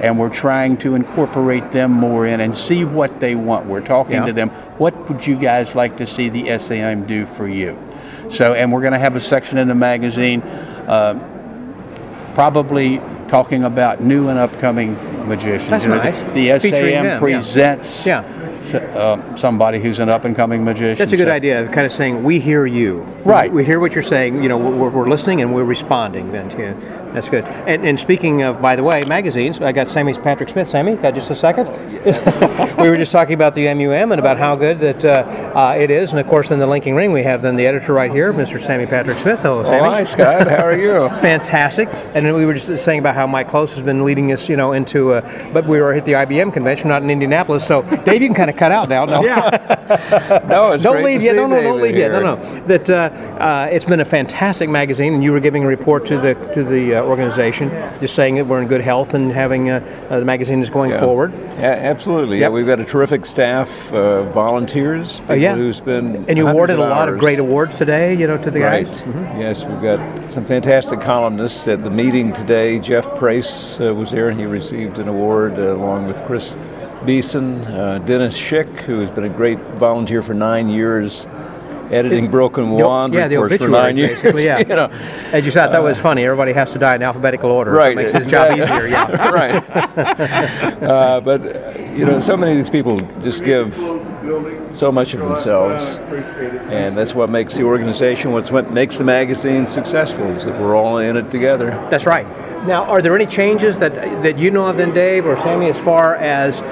and we're trying to incorporate them more in and see what they want. We're talking Yeah. to them. What would you guys like to see the S A M do for you? So, and we're going to have a section in the magazine, uh, probably talking about new and upcoming magicians. That's You know, nice. The, the Featuring S A M them, yeah. presents Yeah. s- uh, somebody who's an up and coming magician. That's a good So- idea, kind of saying, we hear you. Right. We hear what you're saying, you know, we're, we're listening and we're responding then to you. That's good. And, and speaking of, by the way, magazines, I got Sammy Patrick Smith. Sammy, got just a second? We were just talking about the M U M and about how good that uh, uh, it is. And of course, in the Linking Ring, we have then the editor right here, Mister Sammy Patrick Smith. Hello, Sammy. Oh, hi, Scott. How are you? Fantastic. And then we were just saying about how Mike Close has been leading us, you know, into, uh, but we were at the I B M convention, not in Indianapolis. So, Dave, you can kind of cut out now. No. No, it's don't great leave to yet. see No, no, don't David leave yet. No, here. no. That uh, uh, it's been a fantastic magazine, and you were giving a report to the to the uh, organization, just saying that we're in good health and having uh, uh, the magazine is going Yeah. forward. Yeah, absolutely. Yeah, Yep. we've got a terrific staff, uh, volunteers, people Oh, yeah. who spend And you hundreds awarded a of lot of hours. great awards today, you know, to the Right. guys. Mhm. Yes, we've got some fantastic columnists at the meeting today. Jeff Price uh, was there, and he received an award uh, along with Chris Beeson, uh, Dennis Schick, who has been a great volunteer for nine years, editing Broken The- Wand yeah, the reports for obituaries, nine years. basically, yeah. you know. As you thought, that was funny. Everybody has to die in alphabetical order. Right. It makes his job easier, yeah. Right. uh, but, uh, you know, so many of these people just give so much of themselves, and that's what makes the organization, what's what makes the magazine successful, is that we're all in it together. That's right. Now, are there any changes that that you know of then, Dave or Sammy, as far as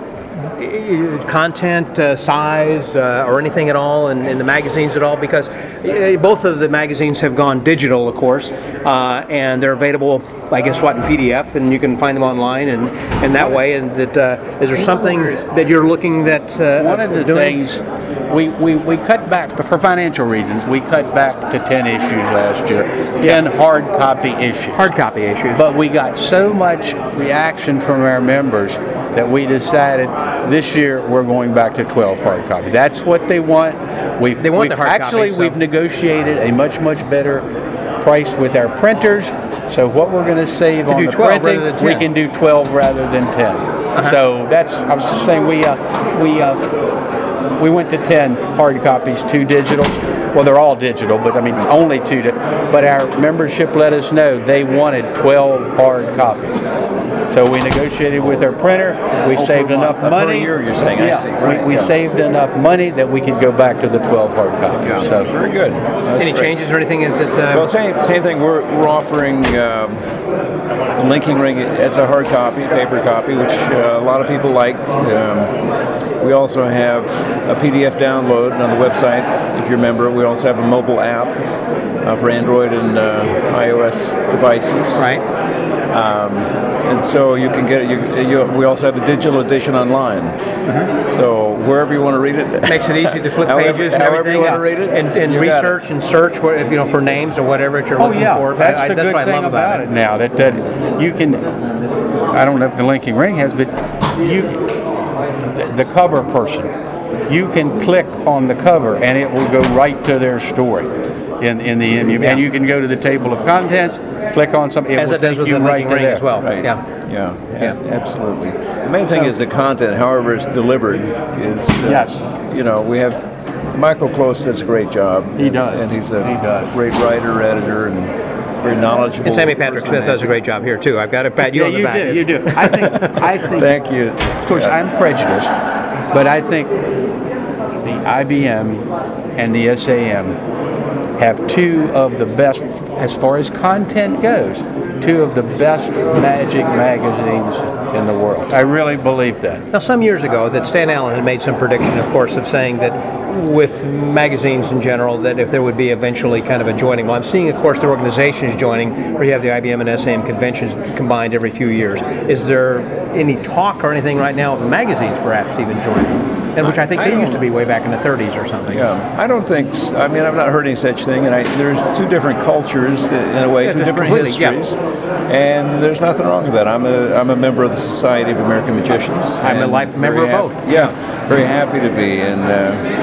uh, content, uh, size, uh, or anything at all in, in the magazines at all? Because uh, both of the magazines have gone digital, of course, uh, and they're available, I guess, what, in P D F, and you can find them online and, and that way. And that uh, is there something that you're looking that uh, One of the doing? things we, we, we cut back, for financial reasons, we cut back to ten issues last year, ten hard copy issues. Hard copy issues. But we got so much reaction from our members that we decided this year we're going back to twelve hard copy. That's what they want. We've, They want we've the hard Actually, copy, so- we've negotiated a much, much better price with our printers. So what we're going to save To on do the twelve printing, rather than we ten. can do twelve rather than ten. Uh-huh. So that's, I was just saying, we uh, we uh, we went to ten hard copies, two digitals. Well, they're all digital, but I mean only two. Di- but our membership let us know they wanted twelve hard copies. So we negotiated with our printer. We saved enough per money. year, you're saying, I Yeah, see. Right, we, we yeah. saved enough money that we could go back to the twelve hard copies. So Very good. That's Any great. changes or anything that? Uh, Well, same same thing. We're we're offering um, the Linking Ring as a hard copy, paper copy, which uh, a lot of people like. Um, we also have a P D F download on the website if you're a member. We also have a mobile app uh, for Android and uh, iOS devices. Right. Um, and so you can get it. You, you, we also have the digital edition online. So wherever you want to read it, Makes it easy to flip however, pages and however everything. you want yeah. to read it, and, and you got it. research and search, where, if you know, for names or whatever that you're Oh looking yeah, for. that's I, the that's good what I thing love about it now. That that you can. I don't know if the Linking Ring has, but you, the, the cover person, you can click on the cover and it will go right to their story in in the M U M. And you can go to the table of contents, click on something, it As will it does take with you the right Linking to Ring there. as well. Right. Yeah. Yeah, Yeah. a- absolutely. The main thing is the content, however it's delivered, is uh, Yes. You know, we have Michael Close does a great job. He does. and he's a He does. great writer, editor, and very knowledgeable. And Sammy Patrick person. Smith does a great job here too. I've got to pat you Yeah, on the you back. do. You do. I think. I think. Thank you. Of course, I'm prejudiced, but I think the I B M and the S A M have two of the best, as far as content goes, two of the best magic magazines in the world. I really believe that. Now, some years ago, that Stan Allen had made some prediction, of course, of saying that with magazines in general, that if there would be eventually kind of a joining. Well, I'm seeing, of course, the organizations joining, where you have the I B M and S A M conventions combined every few years. Is there any talk or anything right now of the magazines perhaps even joining? And which I think I they used to don't- be way back in the thirties or something. Yeah, I don't think. s- I mean, I've not heard any such thing, and I, there's two different cultures i- in a way, Yeah, two there's different completely, yeah. histories, and there's nothing wrong with that. I'm a I'm a member of the Society of American Magicians. I'm a and life member very of hap- both. Yeah, very happy to be, and uh,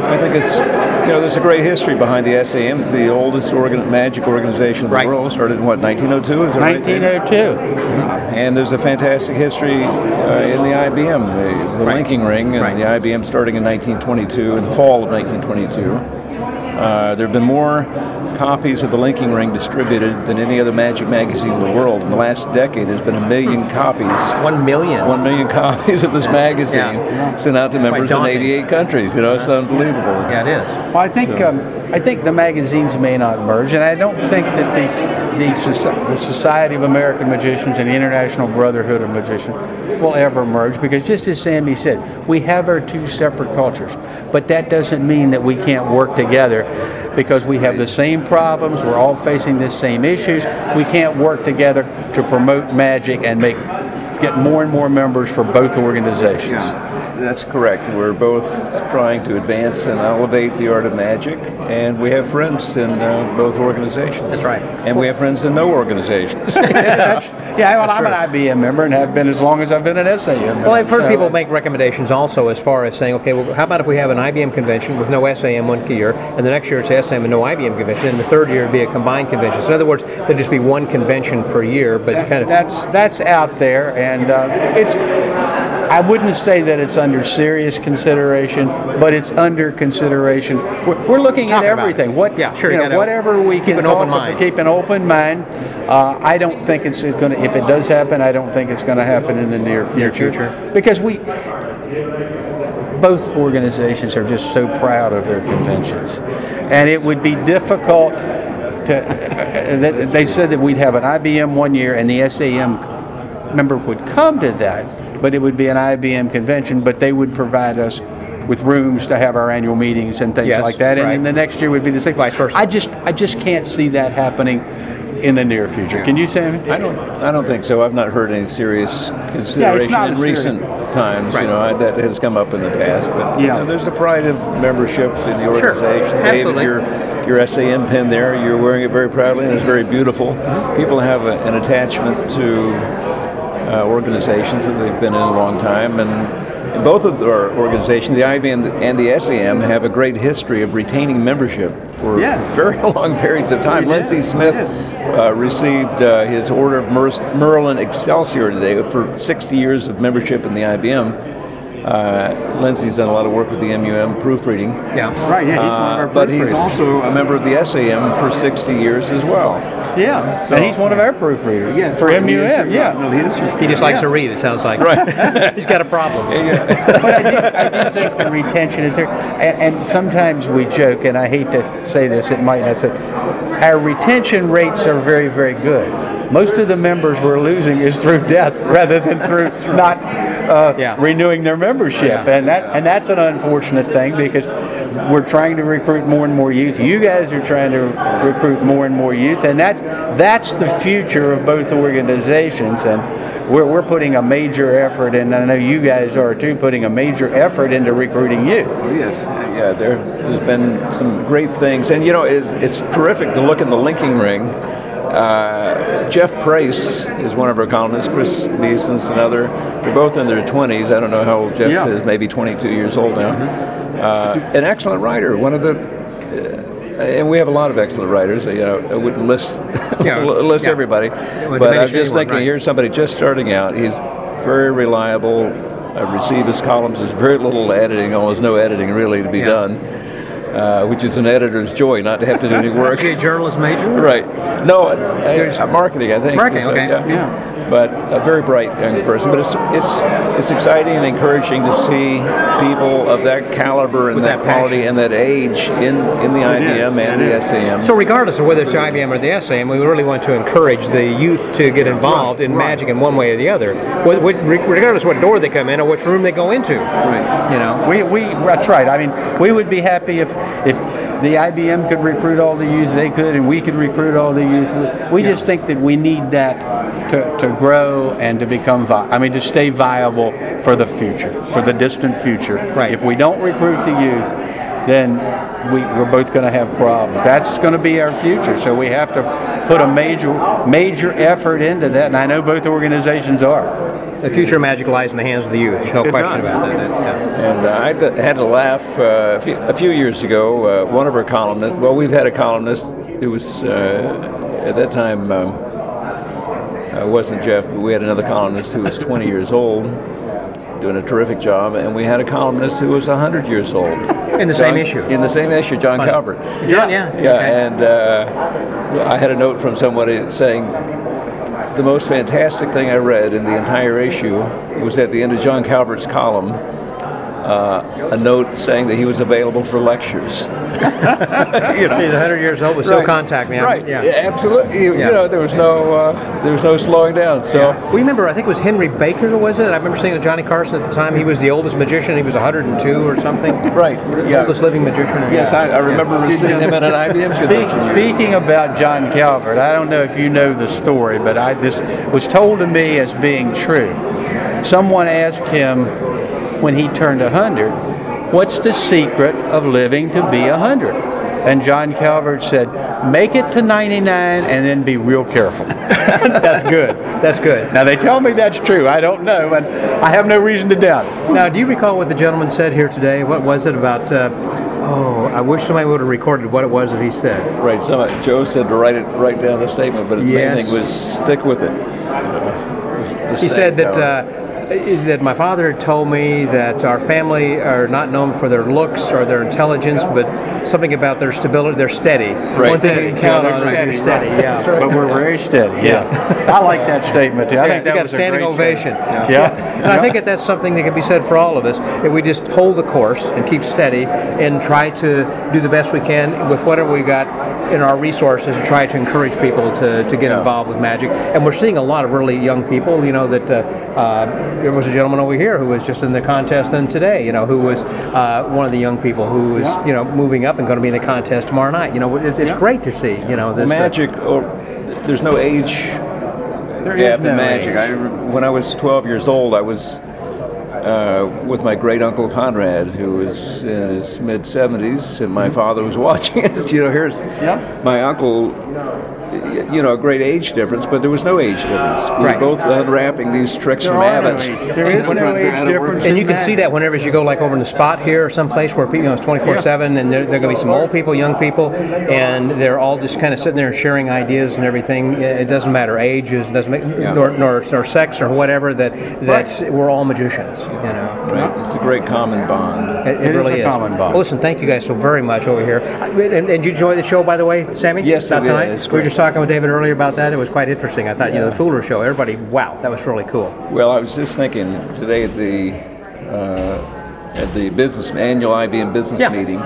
I think it's, you know, there's a great history behind the S A M. It's the oldest organ- magic organization in the Right. world. Started in what, nineteen oh two? Is that right? nineteen oh two. And there's a fantastic history uh, in the I B M, the, the Right. linking ring, and Right. the I B M starting in nineteen twenty-two, in the fall of nineteen twenty-two. Uh, there have been more copies of the linking ring distributed than any other magic magazine in the world. In the last decade, there's been a million copies. One million. One million copies of this magazine Yeah. sent out to members in daunting. eighty-eight countries. You know, it's unbelievable. Yeah, it is. Well, I think um, I think the magazines may not merge, and I don't think that the the, Soci- the Society of American Magicians and the International Brotherhood of Magicians will ever merge, because just as Sammy said, we have our two separate cultures, but that doesn't mean that we can't work together, because we have the same problems. We're all facing the same issues. We can't work together to promote magic and make get more and more members for both organizations. That's correct. We're both trying to advance and elevate the art of magic, and we have friends in uh, both organizations. That's right. And we have friends in no organizations. Yeah, well, I'm an I B M member and have been as long as I've been an S A M member. Well, I've heard so- people make recommendations also as far as saying, okay, well, how about if we have an I B M convention with no S A M one year, and the next year it's S A M and no I B M convention, and the third year it'd be a combined convention. So in other words, there'd just be one convention per year, but That- kind of... that's that's out there, and uh, it's. I wouldn't say that it's under serious consideration, but it's under consideration. We're, we're looking Talking at about everything. it. What, Yeah, sure, you you know, gotta whatever we keep can an talk open about, mind. keep an open mind. Uh, I don't think it's going to. If it does happen, I don't think it's going to happen in the near future. future. Because we. Both organizations are just so proud of their conventions, and it would be difficult to. Uh, they said that we'd have an I B M one year, and the S A M member would come to that, but it would be an I B M convention, but they would provide us with rooms to have our annual meetings and things Yes, like that, and right. then the next year would be the same. Vice versa. I just, I just can't see that happening in the near future. Can you, Sammy? I don't. I don't think so. I've not heard any serious consideration not in a serious- recent times. Right. You know, I, that has come up in the past. But you Yeah. know, there's a pride of membership in the Sure. organization. Absolutely. David, your your S A M pin there, you're wearing it very proudly, and it's very beautiful. People have a, an attachment to uh, organizations that they've been in a long time, and. Both of our organizations, the I B M and the S A M, have a great history of retaining membership for Yeah. very long periods of time. We did, Lindsay we Smith did. uh, received uh, his Order of Mer- Merlin Excelsior today for sixty years of membership in the I B M. Uh, Lindsay's done a lot of work with the M U M proofreading. Yeah. Right. Yeah, he's one of our Uh, but he's proofreaders. also a member of the S A M for sixty years as well. Yeah, So- and he's one of our proofreaders. Yeah, for M U M. Yeah. No, he is. He just likes Yeah. to read, it sounds like. Right. He's got a problem. But I do, I do think the retention is there, and, and sometimes we joke, and I hate to say this, it might not say, our retention rates are very, very good. Most of the members we're losing is through death rather than through not uh, Yeah. renewing their membership, Yeah. and that and that's an unfortunate thing, because we're trying to recruit more and more youth. You guys are trying to recruit more and more youth, and that's that's the future of both organizations, and. We're, we're putting a major effort, and I know you guys are too, putting a major effort into recruiting youth. Yes, yeah, there, there's been some great things. And, you know, it's, it's terrific to look in the linking ring. Uh, Jeff Price is one of our columnists, Chris Neeson's another. They're both in their twenties. I don't know how old Jeff Yeah. is, maybe twenty-two years old now. Uh, an excellent writer, one of the... Uh, and we have a lot of excellent writers. You know, I wouldn't list Yeah, list yeah. everybody, would but I'm diminish just anyone, thinking right. here's somebody just starting out. He's very reliable. I receive his columns. There's very little editing, almost no editing really to be Yeah. done, uh, which is an editor's joy, not to have to do any work. Is he a journalist major? Right. No, uh, uh, marketing, I think. Marketing, So, okay. Yeah. But a very bright young person. But it's it's it's exciting and encouraging to see people of that caliber and With that, that quality passion. and that age in, in the I B M and the S A M. So regardless of whether it's the I B M or the S A M, we really want to encourage the youth to get involved in magic in one way or the other, Wh- wh- regardless of what door they come in or which room they go into. Right. You know. We, we that's right. I mean, we would be happy if if the I B M could recruit all the youth they could, and we could recruit all the youth. We just think that we need that to, to grow and to become vi- I mean, to stay viable for the future, for the distant future. Right. If we don't recruit the youth, then we, we're both going to have problems. That's going to be our future. So we have to put a major major effort into that, and I know both organizations are. The future of Magic lies in the hands of the youth. There's no It question does. about that. Yeah. And uh, I d- had to laugh uh, a, few, a few years ago. Uh, one of our columnists, well, we've had a columnist who was, uh, at that time, um, uh, wasn't Jeff, but we had another columnist who was twenty years old, doing a terrific job, and we had a columnist who was one hundred years old. In the John, same issue? In the same issue, John Funny. Calvert. John, yeah. Yeah, okay. and uh, I had a note from somebody saying, the most fantastic thing I read in the entire issue was at the end of John Calvert's column, uh, a note saying that he was available for lectures. you know, he's one hundred years old, but still Right. contact me. I'm- Right. Yeah. Yeah, absolutely. You, Yeah. you know, there was no uh, there was no slowing down. So. Yeah. We remember, I think it was Henry Baker, was it? I remember seeing Johnny Carson at the time. He was the oldest magician. He was one hundred two or something. Right. The oldest living magician. Yes, I, I remember seeing him at an I B M convention. Speaking about John Calvert, I don't know if you know the story, but I this was told to me as being true. Someone asked him when he turned one hundred, what's the secret of living to be one hundred? And John Calvert said, make it to ninety-nine and then be real careful. That's good. That's good. Now, they tell me that's true. I don't know, and I have no reason to doubt it. Now, do you recall what the gentleman said here today? What was it about? Uh, oh, I wish somebody would have recorded what it was that he said. Right. So Joe said to write it, write down the statement, but the Yes. main thing was stick with it. The He staying said that power. uh, that my father had told me that our family are not known for their looks or their intelligence, but something about their stability. They're steady. Right. One thing you can count on is Steady. you're steady. Yeah. But we're very steady. Yeah. I like that statement, too. I Yeah, think that you got was a standing great ovation. statement. Yeah. Yeah. And I think that that's something that can be said for all of us, that we just hold the course and keep steady and try to do the best we can with whatever we got in our resources to try to encourage people to, to get involved with magic. And we're seeing a lot of really young people, you know, that uh, uh, there was a gentleman over here who was just in the contest then today, you know, who was uh, one of the young people who was, Yeah. you know, moving up and going to be in the contest tomorrow night. You know, it's, it's Yeah. great to see, you know, this. uh, magic, or there's no age There gap is in no magic. age. I, when I was twelve years old, I was uh, with my great uncle Conrad, who was in his mid seventies, and my father was watching it. You know, here's my uncle. You know, a great age difference, but there was no age difference. We Right. were both unwrapping these tricks There from are no Abbott's. age- there is no age difference. And you can see that whenever you go like over in the spot here or someplace where people, you know, it's twenty-four seven, and there, there are going to be some old people, young people, and they're all just kind of sitting there sharing ideas and everything. It doesn't matter age, it doesn't make, nor, nor, nor sex or whatever. That that's we're all magicians. You know, Right. It's a great common bond. It, it really is. Well, listen, thank you guys so very much over here. And, and did you enjoy the show, by the way, Sammy? Yes, I About did. tonight? It's We were great. just talking with David earlier about that. It was quite interesting. I thought, you know, the Fooler show. Everybody, wow, that was really cool. Well, I was just thinking today at the uh, at the business annual I B M business Yeah. meeting,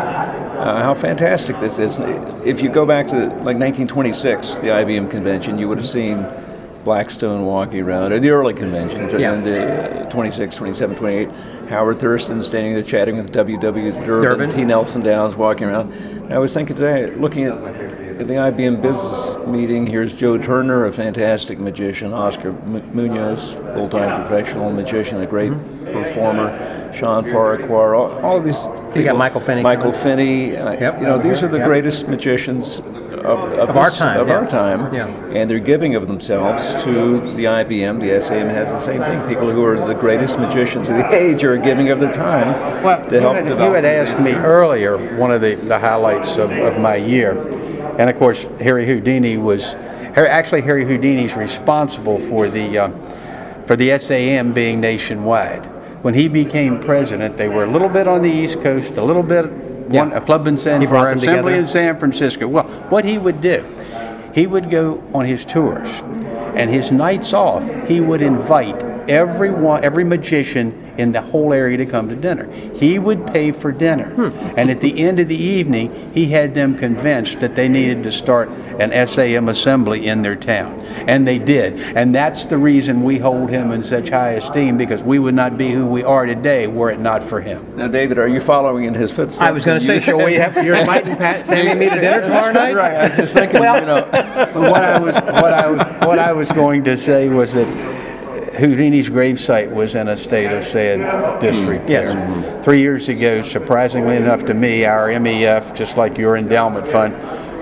uh, how fantastic this is. If you go back to like nineteen twenty-six, the I B M convention, you would have seen Blackstone walking around, or the early convention, Yeah. and the twenty-six, twenty-seven, twenty-eight. Howard Thurston standing there chatting with W W Durbin, Durbin. T. Nelson Downs walking around. And I was thinking today, looking at, at the I B M business meeting, here's Joe Turner, a fantastic magician, Oscar M- Munoz, full-time professional magician, a great performer, Sean Farquhar, all, all of these people. You got Michael Finney. Michael Finney. Uh, Yep. You know, these are the Yep. greatest magicians of, of, Of our this- time, Of yeah. our time. Yeah. And they're giving of themselves to the I B M. The S A M has the same thing. People who are the greatest magicians of the age are giving of their time Well, to you help had, develop. you had asked me earlier one of the, the highlights of, of my year, and of course Harry Houdini was, Harry, actually Harry Houdini's responsible for the uh, for the S A M being nationwide. When he became president, they were a little bit on the East Coast, a little bit one Yeah. a club in San He brought them Assembly together. in San Francisco. Well, what he would do, he would go on his tours, and his nights off, he would invite everyone, every magician in the whole area to come to dinner. He would pay for dinner. And at the end of the evening, he had them convinced that they needed to start an S A M assembly in their town. And they did. And that's the reason we hold him in such high esteem, because we would not be who we are today were it not for him. Now, David, are you following in his footsteps? I was going to say, shall we have, you're inviting Pat, Sammy and me to dinner tomorrow night? Right. I was just thinking, you know, what I was, what I was, what I was going to say was that Houdini's gravesite was in a state of sad disrepair. Yes. Three years ago, surprisingly enough to me, our M E F, just like your endowment fund,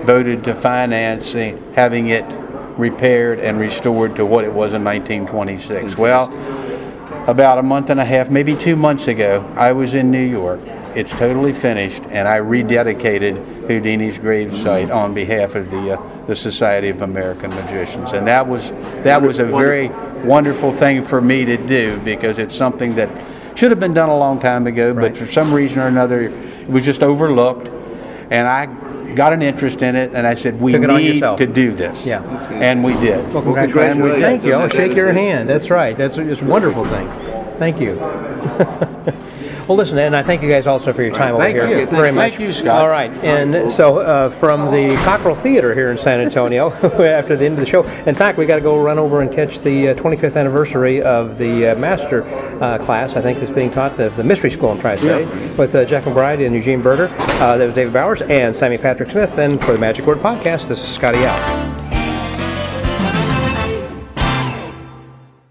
voted to finance the, having it repaired and restored to what it was in nineteen twenty-six. Well, about a month and a half, maybe two months ago, I was in New York. It's totally finished, and I rededicated Houdini's gravesite on behalf of the uh, the Society of American Magicians, and that was that was a very wonderful thing for me to do, because it's something that should have been done a long time ago, but right. for some reason or another, it was just overlooked, and I got an interest in it, and I said, we need to do this. Yeah. And we did. Well, congratulations. Thank you. I'll shake your hand. That's right. That's it's a wonderful thing. Thank you. Well, listen, and I thank you guys also for your time thank over you. here. Very much. Thank you, Scott. All right. And so uh, from the Cockrell Theater here in San Antonio, after the end of the show, in fact, we got to go run over and catch the uh, twenty-fifth anniversary of the uh, master uh, class, I think that's being taught, the, the Mystery School, I'm trying to say, yeah. with uh, Jack McBride and Eugene Berger. Uh, that was David Bowers and Sammy Patrick Smith. And for the Magic Word Podcast, this is Scotty out.